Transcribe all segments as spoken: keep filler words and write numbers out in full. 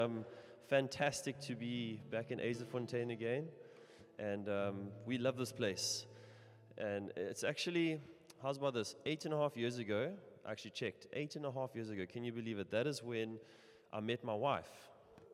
Um, fantastic to be back in Azefontein again, and um, we love this place. And it's actually, how's about this? Eight and a half years ago, I actually checked, eight and a half years ago, can you believe it? That is when I met my wife.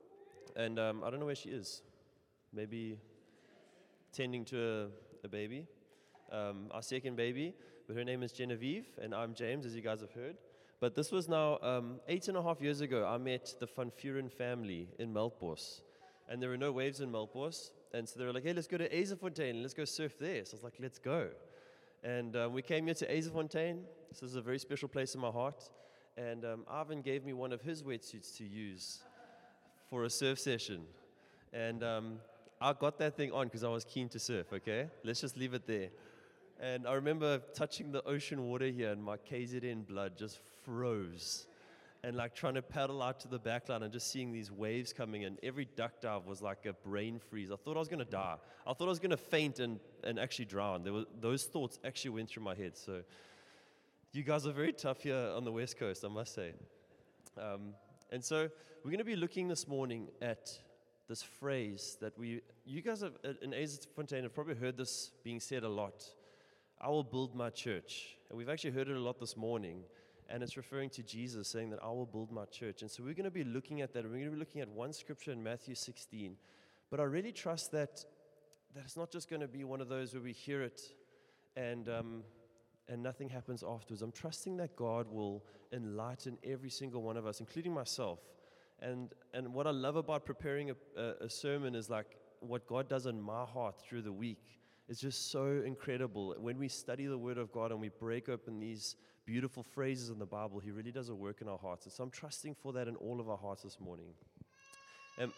And um, I don't know where she is. Maybe tending to a, a baby, um, our second baby, but her name is Genevieve, and I'm James, as you guys have heard. But this was now um, eight and a half years ago. I met the Van Vuren family in Melkbos, and there were no waves in Melkbos, and so they were like, hey, let's go to Azefontein, let's go surf there. So I was like, let's go. And um, we came here to Azefontein. This is a very special place in my heart, and um, Ivan gave me one of his wetsuits to use for a surf session, and um, I got that thing on because I was keen to surf, okay? Let's just leave it there. And I remember touching the ocean water here, and my K Z N blood just froze. And like trying to paddle out to the backline and just seeing these waves coming in. Every duck dive was like a brain freeze. I thought I was going to die. I thought I was going to faint and, and actually drown. There were, those thoughts actually went through my head. So you guys are very tough here on the West Coast, I must say. Um, and so we're going to be looking this morning at this phrase that we, you guys have, in Azefontein have probably heard this being said a lot. I will build my church. And we've actually heard it a lot this morning. And it's referring to Jesus saying that I will build my church. And so we're going to be looking at that. And we're going to be looking at one scripture in Matthew sixteen. But I really trust that, that it's not just going to be one of those where we hear it and, um, and nothing happens afterwards. I'm trusting that God will enlighten every single one of us, including myself. And, and what I love about preparing a, a, a sermon is like what God does in my heart through the week. It's just so incredible. When we study the Word of God and we break open these beautiful phrases in the Bible, He really does a work in our hearts. And so I'm trusting for that in all of our hearts this morning. Am,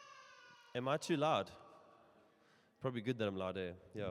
am I too loud? Probably good that I'm loud, eh? Yeah.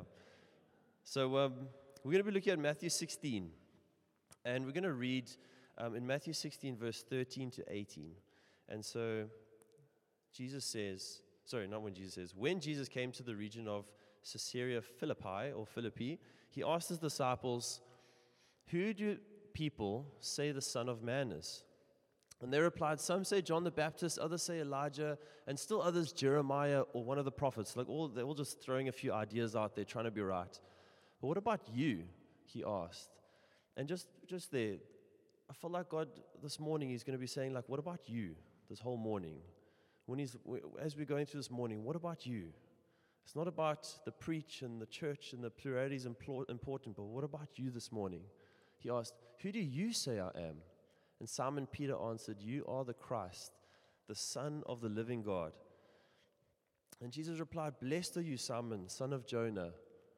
So um, we're going to be looking at Matthew sixteen. And we're going to read um, in Matthew sixteen, verse thirteen to eighteen. And so Jesus says, sorry, not when Jesus says, when Jesus came to the region of Caesarea Philippi, or Philippi, he asked his disciples, who do people say the Son of Man is? And they replied, some say John the Baptist, others say Elijah, and still others Jeremiah or one of the prophets. Like all, they're all just throwing a few ideas out there, trying to be right. But what about you? He asked. And just, just there, I felt like God this morning, He's going to be saying, like, what about you this whole morning? When he's, as we're going through this morning, what about you? It's not about the preach and the church and the plurality is important, but what about you this morning? He asked, who do you say I am? And Simon Peter answered, you are the Christ, the Son of the living God. And Jesus replied, blessed are you, Simon, son of Jonah,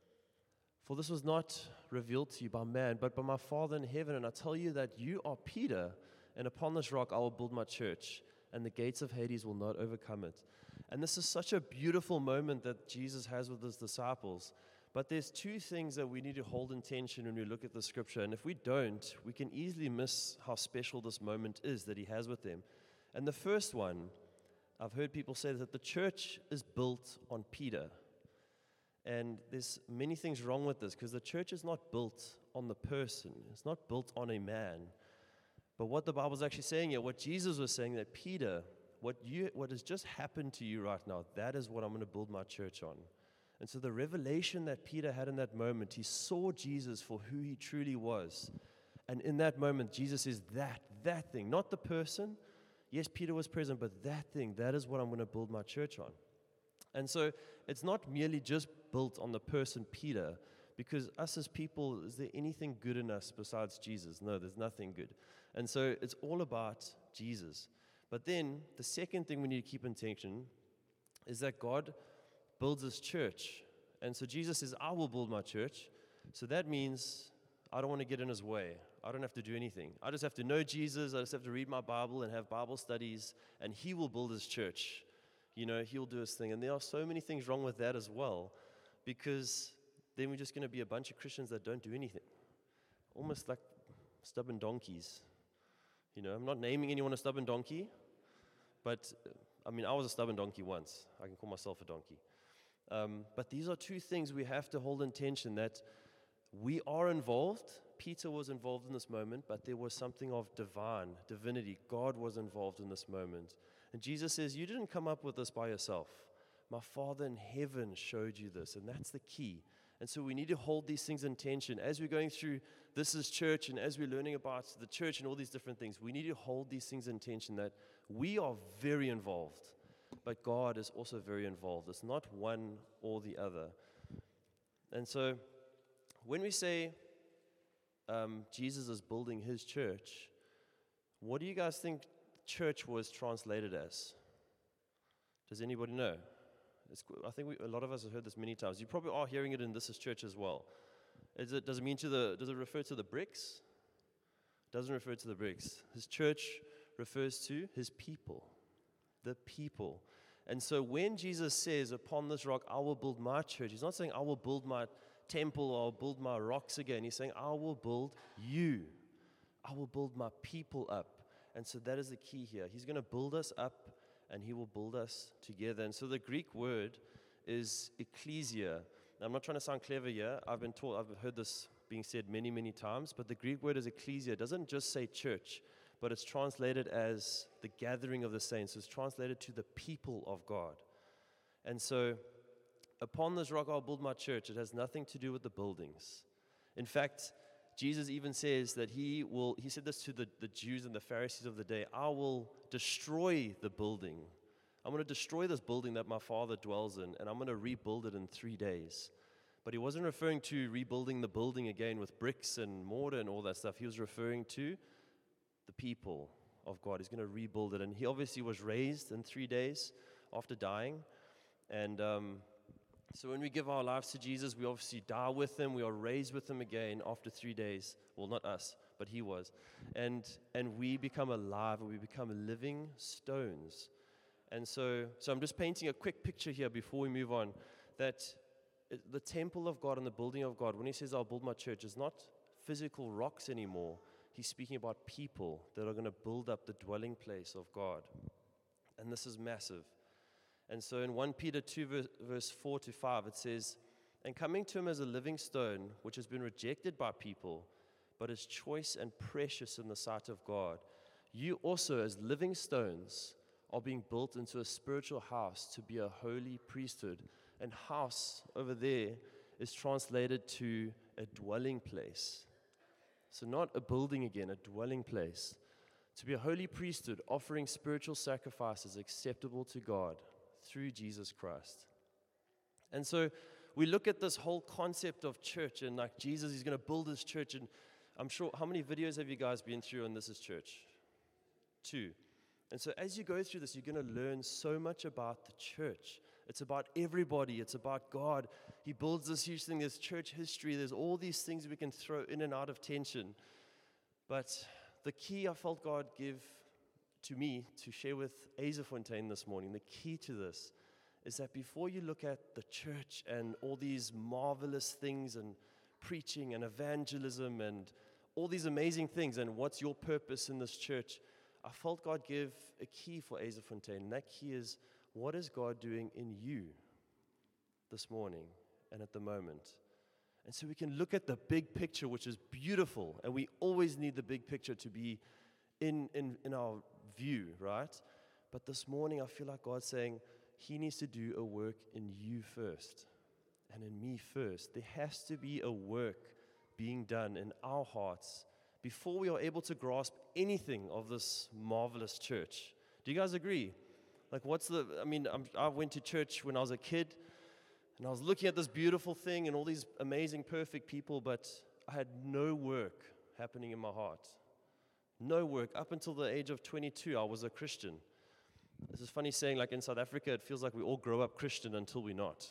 for this was not revealed to you by man, but by my Father in heaven. And I tell you that you are Peter, and upon this rock I will build my church, and the gates of Hades will not overcome it. And this is such a beautiful moment that Jesus has with His disciples. But there's two things that we need to hold in tension when we look at the scripture. And if we don't, we can easily miss how special this moment is that He has with them. And the first one, I've heard people say that the church is built on Peter. And there's many things wrong with this because the church is not built on the person. It's not built on a man. But what the Bible is actually saying here, what Jesus was saying, that Peter, what you, what has just happened to you right now, that is what I'm going to build my church on. And so the revelation that Peter had in that moment, he saw Jesus for who He truly was. And in that moment, Jesus says, that, that thing, not the person. Yes, Peter was present, but that thing, that is what I'm going to build my church on. And so it's not merely just built on the person Peter, because us as people, is there anything good in us besides Jesus? No, there's nothing good. And so it's all about Jesus. But then the second thing we need to keep in tension is that God builds His church. And so Jesus says, I will build my church. So that means I don't want to get in His way. I don't have to do anything. I just have to know Jesus. I just have to read my Bible and have Bible studies, and He will build His church. You know, He'll do His thing. And there are so many things wrong with that as well, because then we're just going to be a bunch of Christians that don't do anything. Almost like stubborn donkeys. You know, I'm not naming anyone a stubborn donkey, but, I mean, I was a stubborn donkey once. I can call myself a donkey. Um, but these are two things we have to hold in tension, that we are involved. Peter was involved in this moment, but there was something of divine, divinity. God was involved in this moment. And Jesus says, you didn't come up with this by yourself. My Father in heaven showed you this, and that's the key. And so we need to hold these things in tension. As we're going through This Is Church, and as we're learning about the church and all these different things, we need to hold these things in tension, that we are very involved, but God is also very involved. It's not one or the other. And so when we say um, Jesus is building his church, what do you guys think church was translated as? Does anybody know? It's, I think we, a lot of us have heard this many times. You probably are hearing it in This Is Church as well. Is it, does it mean to the? Does it refer to the bricks? It doesn't refer to the bricks. His church refers to his people, the people. And so when Jesus says, "Upon this rock I will build my church," he's not saying, "I will build my temple or I'll build my rocks again." He's saying, "I will build you. I will build my people up." And so that is the key here. He's going to build us up, and he will build us together. And so the Greek word is ecclesia. Now, I'm not trying to sound clever here. I've been taught, I've heard this being said many, many times, but the Greek word is ecclesia. It doesn't just say church, but it's translated as the gathering of the saints. It's translated to the people of God. And so, upon this rock I'll build my church. It has nothing to do with the buildings. In fact, Jesus even says that he will, he said this to the, the Jews and the Pharisees of the day, "I will destroy the building. I'm going to destroy this building that my Father dwells in, and I'm going to rebuild it in three days. But he wasn't referring to rebuilding the building again with bricks and mortar and all that stuff. He was referring to the people of God. He's going to rebuild it. And he obviously was raised in three days after dying. And um, so when we give our lives to Jesus, we obviously die with him. We are raised with him again after three days. Well, not us, but he was. And and we become alive, and we become living stones. And so, so I'm just painting a quick picture here before we move on, that it, the temple of God and the building of God, when he says, "I'll build my church," is not physical rocks anymore. He's speaking about people that are going to build up the dwelling place of God. And this is massive. And so in First Peter two, verse, verse four to five, it says, "And coming to him as a living stone, which has been rejected by people, but is choice and precious in the sight of God, you also as living stones are being built into a spiritual house to be a holy priesthood." And house over there is translated to a dwelling place. So not a building again, a dwelling place. To be a holy priesthood, offering spiritual sacrifices acceptable to God through Jesus Christ. And so we look at this whole concept of church, and like Jesus, he's going to build his church. And I'm sure, how many videos have you guys been through on This Is Church? Two. And so as you go through this, you're going to learn so much about the church. It's about everybody. It's about God. He builds this huge thing. There's church history. There's all these things we can throw in and out of tension. But the key I felt God give to me to share with Azafontein this morning, the key to this is that before you look at the church and all these marvelous things and preaching and evangelism and all these amazing things and what's your purpose in this church, I felt God give a key for Azafontein, and that key is, what is God doing in you this morning and at the moment? And so we can look at the big picture, which is beautiful, and we always need the big picture to be in, in, in our view, right? But this morning I feel like God's saying he needs to do a work in you first and in me first. There has to be a work being done in our hearts before we are able to grasp anything of this marvelous church. Do you guys agree? Like, what's the, I mean, I'm, I went to church when I was a kid, and I was looking at this beautiful thing and all these amazing, perfect people, but I had no work happening in my heart. No work. Up until the age of twenty-two, I was a Christian. This is funny saying, like in South Africa, it feels like we all grow up Christian until we're not.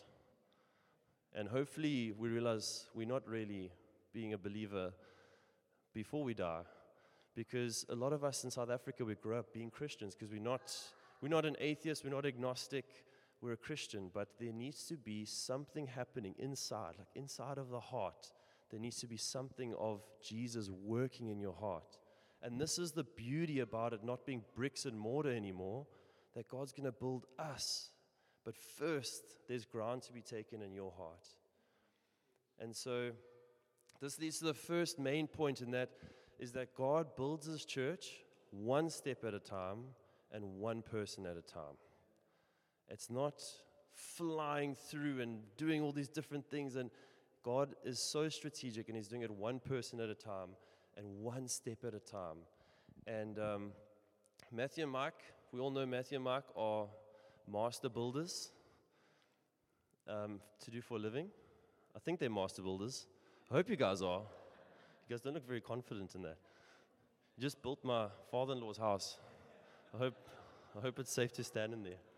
And hopefully we realize we're not really being a believer before we die. Because a lot of us in South Africa, we grow up being Christians because we're not, we're not an atheist, we're not agnostic, we're a Christian. But there needs to be something happening inside, like inside of the heart. There needs to be something of Jesus working in your heart. And this is the beauty about it not being bricks and mortar anymore, that God's going to build us. But first, there's ground to be taken in your heart. And so this leads to the first main point, in that is that God builds his church one step at a time, and one person at a time. It's not flying through and doing all these different things. And God is so strategic, and He's doing it one person at a time and one step at a time. And um, Matthew and Mike, we all know Matthew and Mike are master builders um, to do for a living. I think they're master builders. I hope you guys are. You guys don't look very confident in that. You just built my father-in-law's house. I hope, I hope it's safe to stand in there.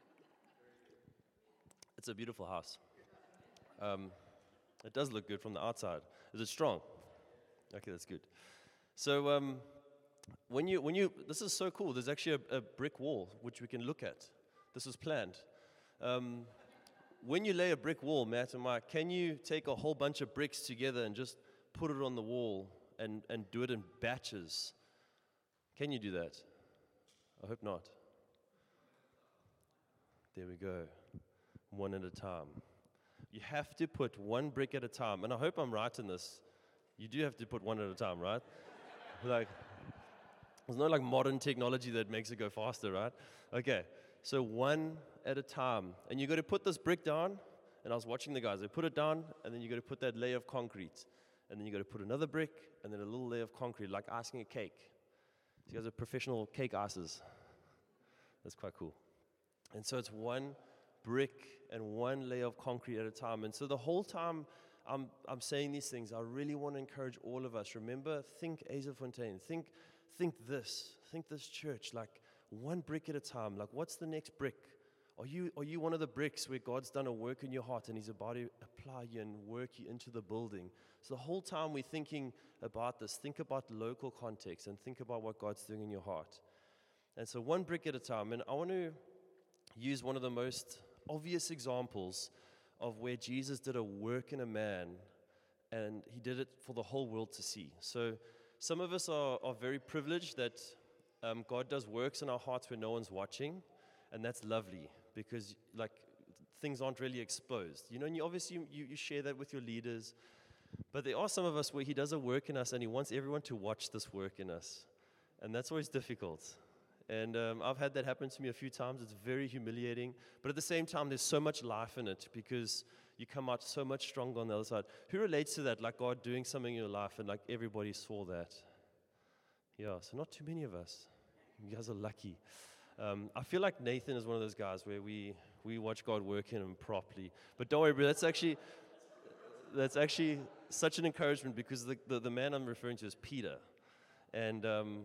It's a beautiful house. Um, it does look good from the outside. Is it strong? Okay, that's good. So um, when you, when you, this is so cool. There's actually a, a brick wall which we can look at. This was planned. Um, when you lay a brick wall, Matt and Mike, can you take a whole bunch of bricks together and just put it on the wall and, and do it in batches? Can you do that? I hope not. There we go. One at a time. You have to put one brick at a time. And I hope I'm right in this. You do have to put one at a time, right? Like, there's no like modern technology that makes it go faster, right? Okay, so one at a time. And you got to put this brick down. And I was watching the guys. They put it down, and then you got to put that layer of concrete. And then you got to put another brick, and then a little layer of concrete, like icing a cake. So you guys are professional cake icers. That's quite cool. And so it's one brick and one layer of concrete at a time. And so the whole time I'm I'm saying these things, I really want to encourage all of us. Remember, think Azafontein. Think, think this. Think this church, like one brick at a time. Like, what's the next brick? Are you are you one of the bricks where God's done a work in your heart and He's about to apply you and work you into the building? So the whole time we're thinking about this, think about local context and think about what God's doing in your heart. And so one brick at a time. And I want to use one of the most obvious examples of where Jesus did a work in a man, and He did it for the whole world to see. So some of us are, are very privileged that um, God does works in our hearts where no one's watching, and that's lovely because like things aren't really exposed. You know, and you obviously you, you share that with your leaders, but there are some of us where He does a work in us and He wants everyone to watch this work in us, and that's always difficult. And um, I've had that happen to me a few times. It's very humiliating. But at the same time, there's so much life in it because you come out so much stronger on the other side. Who relates to that? Like God doing something in your life and like everybody saw that. Yeah, so not too many of us. You guys are lucky. Um, I feel like Nathan is one of those guys where we, we watch God work in him properly. But don't worry, bro, that's actually, that's actually such an encouragement because the, the, the man I'm referring to is Peter. And Um,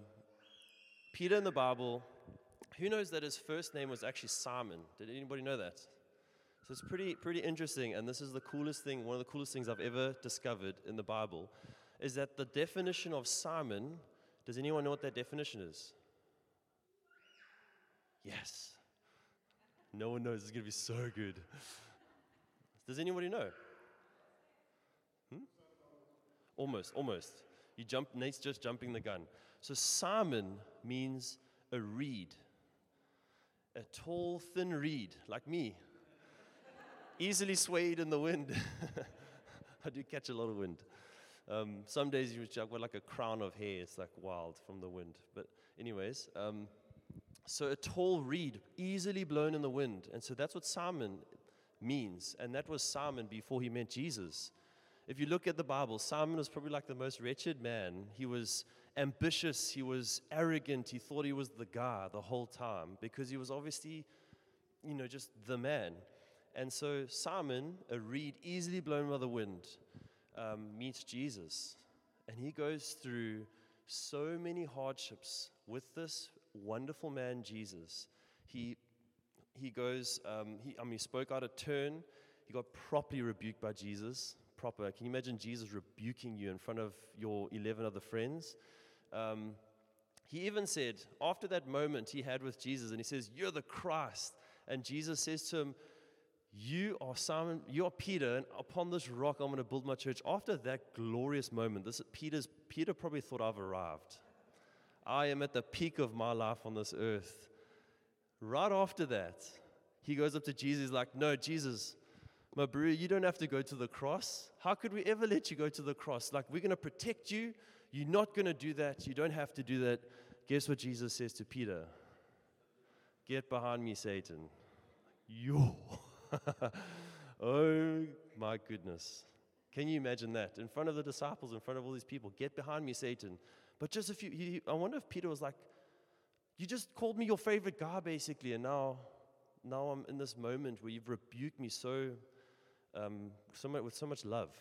Peter in the Bible, who knows that his first name was actually Simon? Did anybody know that? So it's pretty pretty interesting, and this is the coolest thing, one of the coolest things I've ever discovered in the Bible, is that the definition of Simon, does anyone know what that definition is? Yes. No one knows. It's going to be so good. Does anybody know? Hmm? Almost, almost. You jump, Nate's just jumping the gun. So Simon means a reed, a tall, thin reed, like me, easily swayed in the wind. I do catch a lot of wind. Um, some days you I've got like a crown of hair. It's like wild from the wind. But anyways, um, so a tall reed, easily blown in the wind. And so that's what Simon means. And that was Simon before he met Jesus. If you look at the Bible, Simon was probably like the most wretched man. He was ambitious, he was arrogant, he thought he was the guy the whole time because he was obviously, you know, just the man. And so Simon, a reed easily blown by the wind, um, meets Jesus. And he goes through so many hardships with this wonderful man, Jesus. He he goes, um, he, I mean, he spoke out of turn. He got properly rebuked by Jesus. Proper. Can you imagine Jesus rebuking you in front of your eleven other friends? Um, he even said, after that moment he had with Jesus, and he says, "You're the Christ." And Jesus says to him, "You are Simon, you are Peter, and upon this rock I'm going to build my church." After that glorious moment, this Peter's Peter probably thought, "I've arrived. I am at the peak of my life on this earth." Right after that, he goes up to Jesus, he's like, "No, Jesus, my bro, you don't have to go to the cross. How could we ever let you go to the cross? Like, we're going to protect you. You're not going to do that. You don't have to do that." Guess what Jesus says to Peter? get behind me, Satan. Yo. Oh my goodness. Can you imagine that? In front of the disciples, in front of all these people, get behind me, Satan. But just a few, he, I wonder if Peter was like, you just called me your favorite guy, basically, and now, now I'm in this moment where you've rebuked me so, um, so much, with so much love.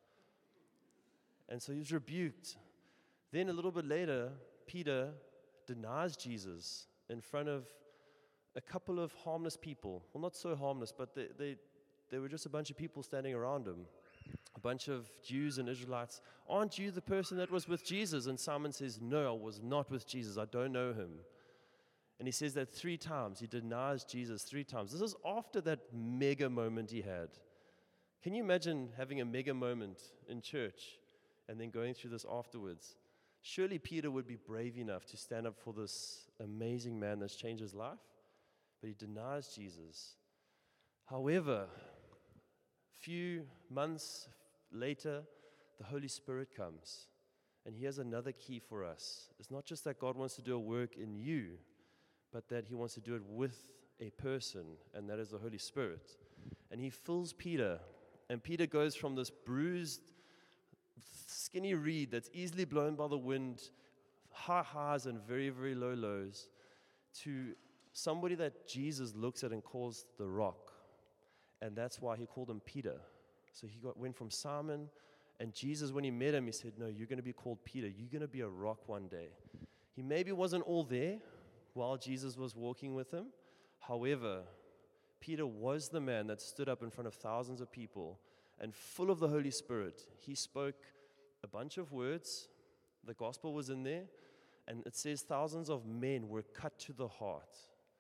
And so he was rebuked. Then a little bit later, Peter denies Jesus in front of a couple of harmless people. Well, not so harmless, but they, they, they were just a bunch of people standing around him. A bunch of Jews and Israelites. Aren't you the person that was with Jesus? And Simon says, no, I was not with Jesus. I don't know him. And he says that three times. He denies Jesus three times. This is after that mega moment he had. Can you imagine having a mega moment in church and then going through this afterwards? Surely Peter would be brave enough to stand up for this amazing man that's changed his life. But he denies Jesus. However, few months later, the Holy Spirit comes. And here's another key for us. It's not just that God wants to do a work in you, but that he wants to do it with a person, and that is the Holy Spirit. And he fills Peter. And Peter goes from this bruised, skinny reed that's easily blown by the wind, high highs and very, very low lows, to somebody that Jesus looks at and calls the rock. And that's why he called him Peter. So he got, went from Simon, and Jesus, when he met him, he said, no, you're going to be called Peter. You're going to be a rock one day. He maybe wasn't all there while Jesus was walking with him. However, Peter was the man that stood up in front of thousands of people, and full of the Holy Spirit, he spoke a bunch of words. The gospel was in there, and it says thousands of men were cut to the heart.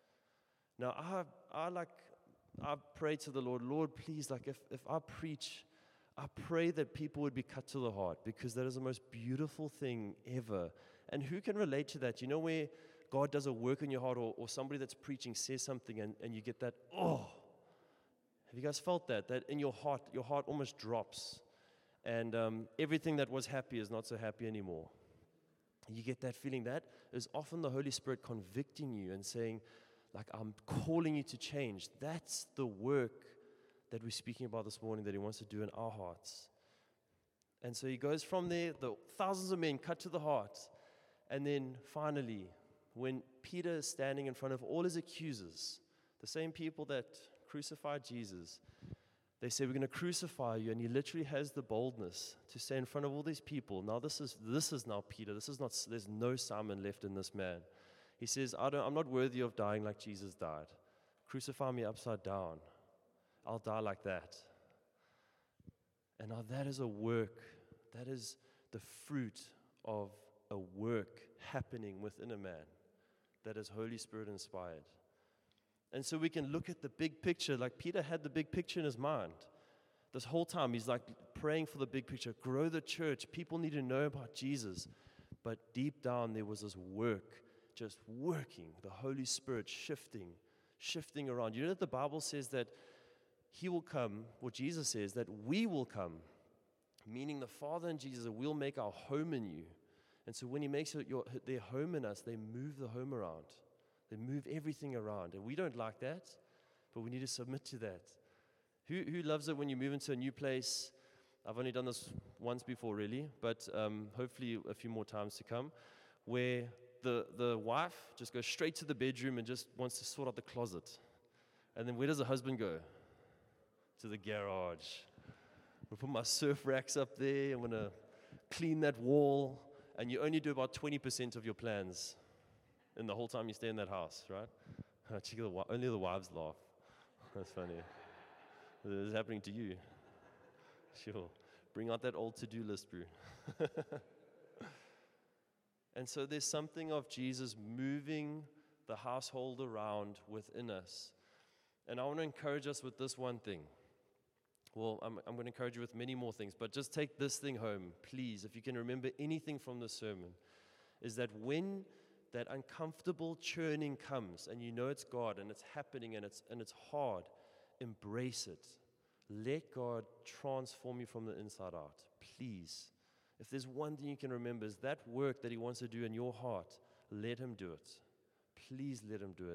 Now, I, I like, I pray to the Lord, Lord, please, like if, if I preach, I pray that people would be cut to the heart, because that is the most beautiful thing ever. And who can relate to that? You know where God does a work in your heart, or, or somebody that's preaching says something, and, and you get that, oh. Have you guys felt that? That in your heart, your heart almost drops. And um, everything that was happy is not so happy anymore. You get that feeling. That is often the Holy Spirit convicting you and saying, like, I'm calling you to change. That's the work that we're speaking about this morning that he wants to do in our hearts. And so he goes from there, the thousands of men cut to the heart. And then finally, when Peter is standing in front of all his accusers, the same people that crucified Jesus, they say, we're going to crucify you. And he literally has the boldness to say in front of all these people, now this is this is now Peter. This is not, there's no Simon left in this man. He says, I don't, I'm not worthy of dying like Jesus died. Crucify me upside down. I'll die like that. And now that is a work. That is the fruit of a work happening within a man that is Holy Spirit inspired. And so we can look at the big picture, like Peter had the big picture in his mind. This whole time he's like praying for the big picture, grow the church, people need to know about Jesus. But deep down there was this work, just working, the Holy Spirit shifting, shifting around. You know that the Bible says that he will come, or Jesus says that we will come, meaning the Father and Jesus will make our home in you. And so when he makes it your, their home in us, they move the home around. They move everything around. And we don't like that, but we need to submit to that. Who who loves it when you move into a new place? I've only done this once before, really, but um, hopefully a few more times to come, where the, the wife just goes straight to the bedroom and just wants to sort out the closet. And then where does the husband go? To the garage. I'll put my surf racks up there. I'm going to clean that wall. And you only do about twenty percent of your plans in the whole time you stay in that house, right? Only the wives laugh. That's funny. This is happening to you. Sure. Bring out that old to-do list, bro. And so there's something of Jesus moving the household around within us. And I want to encourage us with this one thing. Well, I'm, I'm going to encourage you with many more things, but just take this thing home, please. If you can remember anything from this sermon, is that when that uncomfortable churning comes and you know it's God and it's happening and it's and it's hard, embrace it. Let God transform you from the inside out, please. If there's one thing you can remember, is that work that he wants to do in your heart, let him do it. Please let him do it.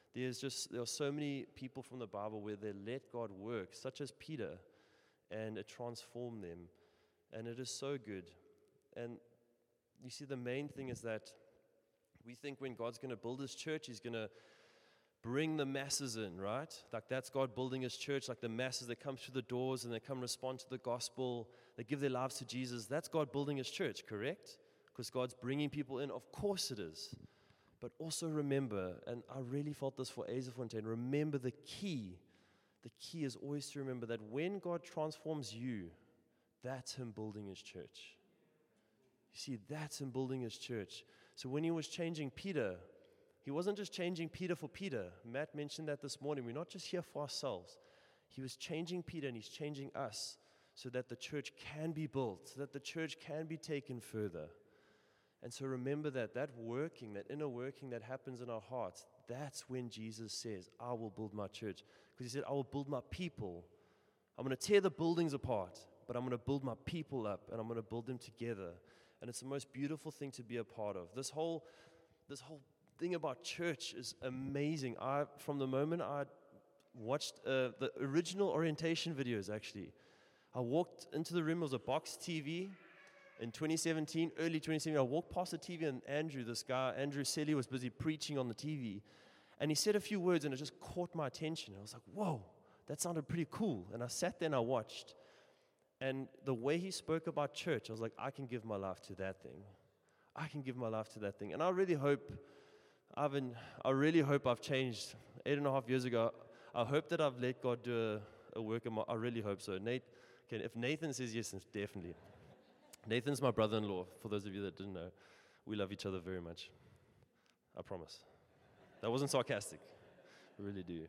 There's just, there are so many people from the Bible where they let God work, such as Peter, and it transformed them. And it is so good. And you see, the main thing is that we think when God's going to build His church, He's going to bring the masses in, right? Like that's God building His church, like the masses that come through the doors and they come respond to the gospel, they give their lives to Jesus. That's God building His church, correct? Because God's bringing people in. Of course it is. But also remember, and I really felt this for Azafontein, remember the key. The key is always to remember that when God transforms you, that's Him building His church. You see, that's Him building His church. So when He was changing Peter, He wasn't just changing Peter for Peter. Matt mentioned that this morning. We're not just here for ourselves. He was changing Peter and He's changing us so that the church can be built, so that the church can be taken further. And so remember that, that working, that inner working that happens in our hearts, that's when Jesus says, I will build my church. Because He said, I will build my people. I'm going to tear the buildings apart, but I'm going to build my people up, and I'm going to build them together. And it's the most beautiful thing to be a part of. This whole, this whole thing about church is amazing. I, from the moment I watched uh, the original orientation videos, actually, I walked into the room. It was a box T V. In twenty seventeen, early twenty seventeen, I walked past the T V and Andrew, this guy, Andrew Selly, was busy preaching on the T V. And he said a few words and it just caught my attention. I was like, whoa, that sounded pretty cool. And I sat there and I watched. And the way he spoke about church, I was like, I can give my life to that thing. I can give my life to that thing. And I really hope, I've been, I really hope I've changed. Eight and a half years ago, I hope that I've let God do a, a work in my, I really hope so. Nate, okay, if Nathan says yes, then definitely. Nathan's my brother-in-law, for those of you that didn't know. We love each other very much. I promise. That wasn't sarcastic. We really do.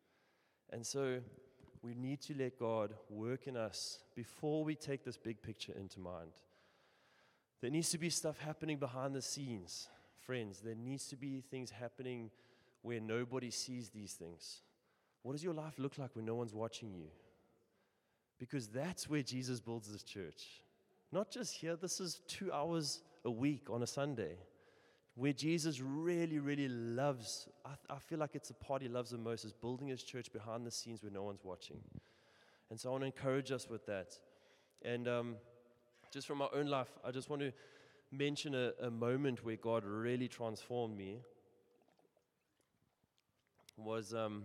And so we need to let God work in us before we take this big picture into mind. There needs to be stuff happening behind the scenes. Friends, there needs to be things happening where nobody sees these things. What does your life look like when no one's watching you? Because that's where Jesus builds His church. Not just here, this is two hours a week on a Sunday, where Jesus really, really loves, I, I feel like it's a part He loves the most, is building His church behind the scenes where no one's watching. And so I want to encourage us with that. And um, just from my own life, I just want to mention a, a moment where God really transformed me. Was um,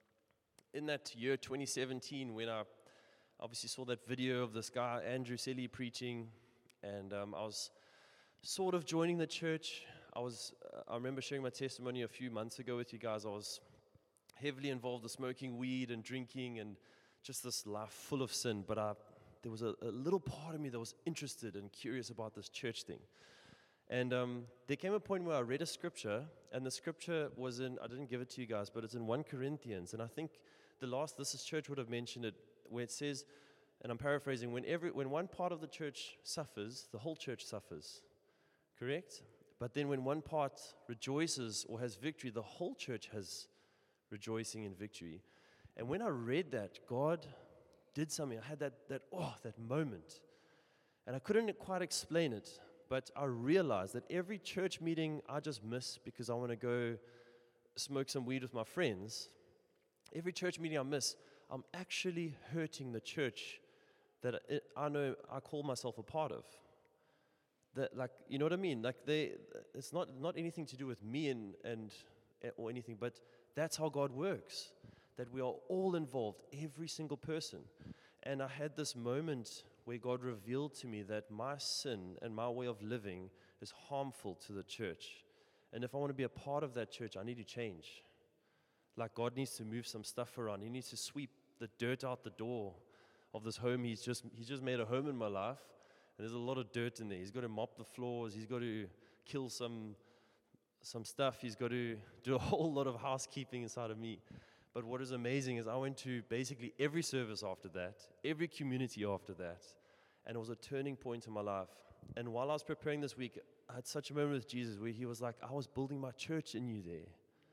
in that year, twenty seventeen, when I obviously saw that video of this guy, Andrew Selly, preaching, and um, I was sort of joining the church. I was, uh, I remember sharing my testimony a few months ago with you guys. I was heavily involved in smoking weed and drinking and just this life full of sin, but I, there was a, a little part of me that was interested and curious about this church thing. And um, there came a point where I read a scripture, and the scripture was in, I didn't give it to you guys, but it's in First Corinthians, and I think the last, this is church would have mentioned it, where it says, and I'm paraphrasing, when every when one part of the church suffers, the whole church suffers. Correct? But then when one part rejoices or has victory, the whole church has rejoicing in victory. And when I read that, God did something. I had that, that oh, that moment. And I couldn't quite explain it, but I realized that every church meeting I just miss because I want to go smoke some weed with my friends, every church meeting I miss, I'm actually hurting the church that I know I call myself a part of. That, like, you know what I mean? Like, they, it's not not anything to do with me and and or anything, but that's how God works. That we are all involved, every single person. And I had this moment where God revealed to me that my sin and my way of living is harmful to the church. And if I want to be a part of that church, I need to change. Like, God needs to move some stuff around. He needs to sweep the dirt out the door of this home. He's just he's just made a home in my life, and there's a lot of dirt in there. He's got to mop the floors. He's got to kill some some stuff. He's got to do a whole lot of housekeeping inside of me. But what is amazing is I went to basically every service after that, every community after that, and it was a turning point in my life. And while I was preparing this week, I had such a moment with Jesus where He was like, I was building my church in you there.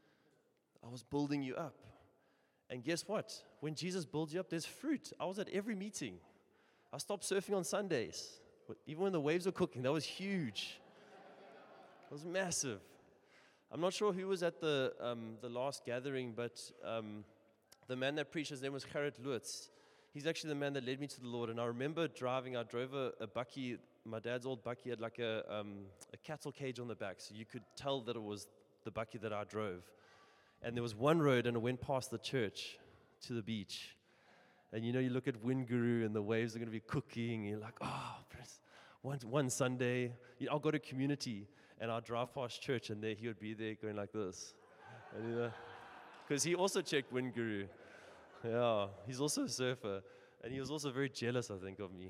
I was building you up. And guess what? When Jesus builds you up, there's fruit. I was at every meeting. I stopped surfing on Sundays. Even when the waves were cooking, that was huge. It was massive. I'm not sure who was at the um, the last gathering, but um, the man that preached, his name was Gerrit Lutz. He's actually the man that led me to the Lord. And I remember driving, I drove a, a bakkie, my dad's old bakkie had like a, um, a cattle cage on the back, so you could tell that it was the bakkie that I drove. And there was one road, and it went past the church to the beach. And you know, you look at Wind Guru, and the waves are going to be cooking, and you're like, oh, one, one Sunday, you know, I'll go to community, and I'll drive past church, and there he would be there going like this. And, you know, because he also checked Wind Guru. Yeah, he's also a surfer. And he was also very jealous, I think, of me.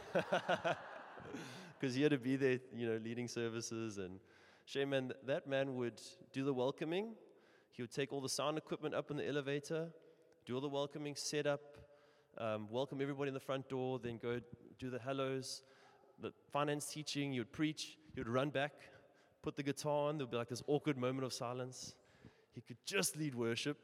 Because he had to be there, you know, leading services. And shame, man, that man would do the welcoming. He would take all the sound equipment up in the elevator, do all the welcoming, set up, um, welcome everybody in the front door, then go do the hellos, the finance teaching. He would preach. He would run back, put the guitar on. There would be like this awkward moment of silence. He could just lead worship.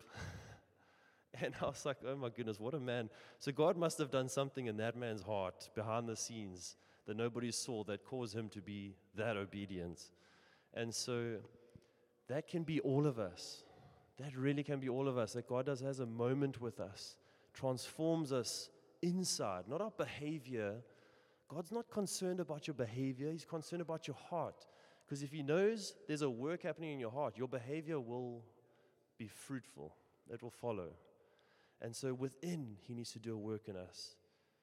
And I was like, oh my goodness, what a man. So God must have done something in that man's heart behind the scenes that nobody saw that caused him to be that obedient. And so that can be all of us. That really can be all of us. That God does has a moment with us, transforms us inside, not our behavior. God's not concerned about your behavior. He's concerned about your heart. Because if he knows there's a work happening in your heart, your behavior will be fruitful. It will follow. And so within, he needs to do a work in us.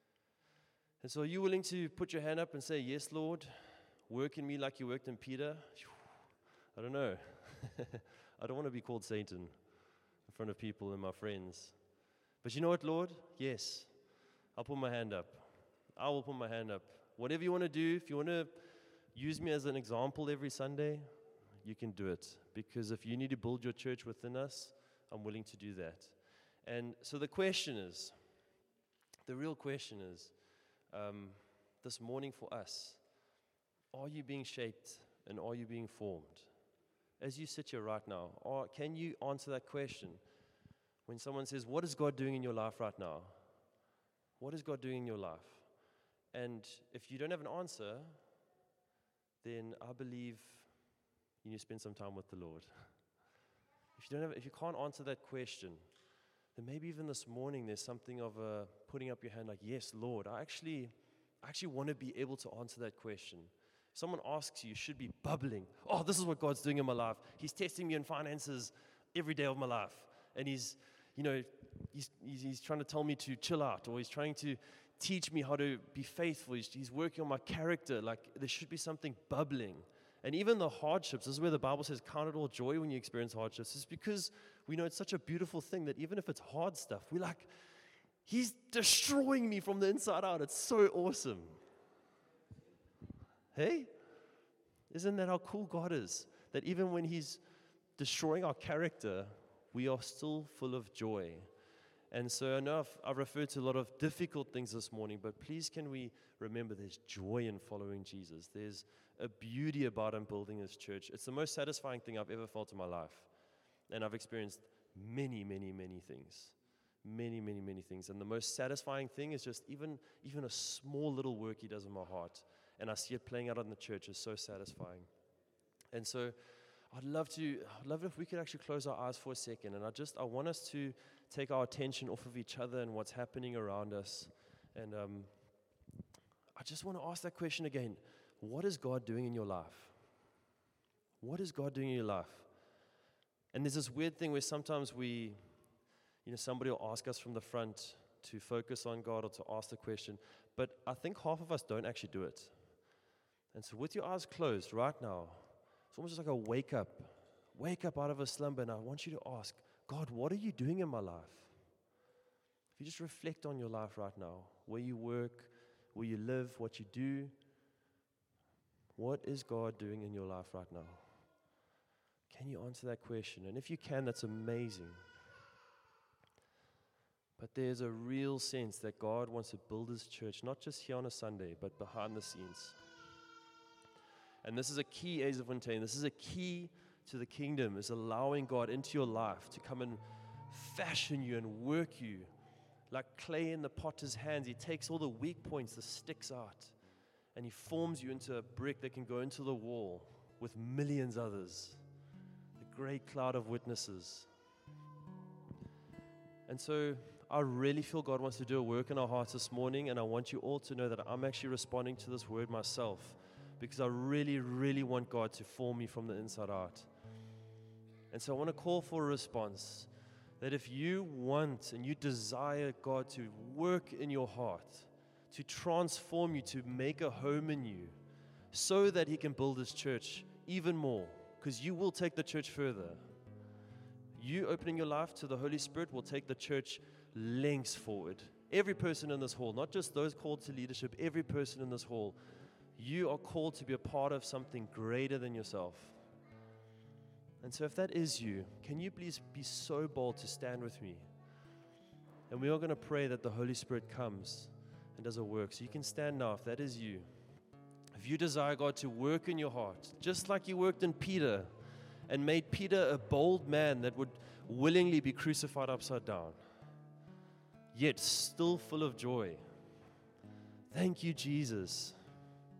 And so are you willing to put your hand up and say, yes, Lord, work in me like you worked in Peter? I don't know. I don't want to be called Satan in front of people and my friends. But you know what, Lord? Yes, I'll put my hand up. I will put my hand up. Whatever you want to do, if you want to use me as an example every Sunday, you can do it. Because if you need to build your church within us, I'm willing to do that. And so the question is, the real question is, um, this morning for us, are you being shaped and are you being formed? As you sit here right now, or can you answer that question? When someone says, what is God doing in your life right now? What is God doing in your life? And if you don't have an answer, then I believe you need to spend some time with the Lord. If you don't have, if you can't answer that question, then maybe even this morning there's something of a putting up your hand like, yes, Lord, I actually, I actually want to be able to answer that question. If someone asks you, you should be bubbling. Oh, this is what God's doing in my life. He's testing me in finances every day of my life. And he's, you know, he's, he's, he's trying to tell me to chill out, or he's trying to teach me how to be faithful. He's, he's working on my character. Like, there should be something bubbling. And even the hardships, this is where the Bible says, count it all joy when you experience hardships. It's because we know it's such a beautiful thing that even if it's hard stuff, we're like, he's destroying me from the inside out. It's so awesome. Hey? Isn't that how cool God is? That even when he's destroying our character, we are still full of joy. And so I know I've, I've referred to a lot of difficult things this morning, but please can we remember there's joy in following Jesus. There's a beauty about him building his church. It's the most satisfying thing I've ever felt in my life. And I've experienced many, many, many things. Many, many, many things. And the most satisfying thing is just even, even a small little work he does in my heart. And I see it playing out in the church is so satisfying. And so I'd love to, I'd love it if we could actually close our eyes for a second. And I just, I want us to take our attention off of each other and what's happening around us. And um, I just want to ask that question again. What is God doing in your life? What is God doing in your life? And there's this weird thing where sometimes we, you know, somebody will ask us from the front to focus on God or to ask the question. But I think half of us don't actually do it. And so with your eyes closed right now, it's almost like a wake up. Wake up out of a slumber, and I want you to ask, God, what are you doing in my life? If you just reflect on your life right now, where you work, where you live, what you do, what is God doing in your life right now? Can you answer that question? And if you can, that's amazing. But there's a real sense that God wants to build his church, not just here on a Sunday, but behind the scenes. And this is a key, Azafontein. This is a key to the kingdom, is allowing God into your life to come and fashion you and work you like clay in the potter's hands. He takes all the weak points, the sticks out, and he forms you into a brick that can go into the wall with millions others. great cloud of witnesses. And so I really feel God wants to do a work in our hearts this morning, and I want you all to know that I'm actually responding to this word myself, because I really, really want God to form me from the inside out. And so I want to call for a response, that if you want and you desire God to work in your heart, to transform you, to make a home in you, so that He can build His church even more, because you will take the church further. You opening your life to the Holy Spirit will take the church lengths forward. Every person in this hall, not just those called to leadership, every person in this hall, you are called to be a part of something greater than yourself. And so if that is you, can you please be so bold to stand with me? And we are going to pray that the Holy Spirit comes and does a work. So you can stand now if that is you. If you desire God to work in your heart, just like He worked in Peter and made Peter a bold man that would willingly be crucified upside down, yet still full of joy. Thank you, Jesus.